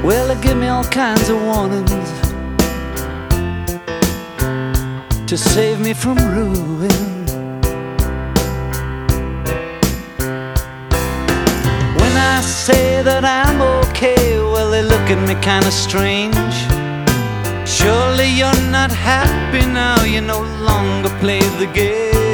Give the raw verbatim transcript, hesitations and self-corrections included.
Well, they give me all kinds of warnings to save me from ruin. When I say that I'm okay, well, they look at me kinda strange. Surely you're not happy now, you no longer play the game.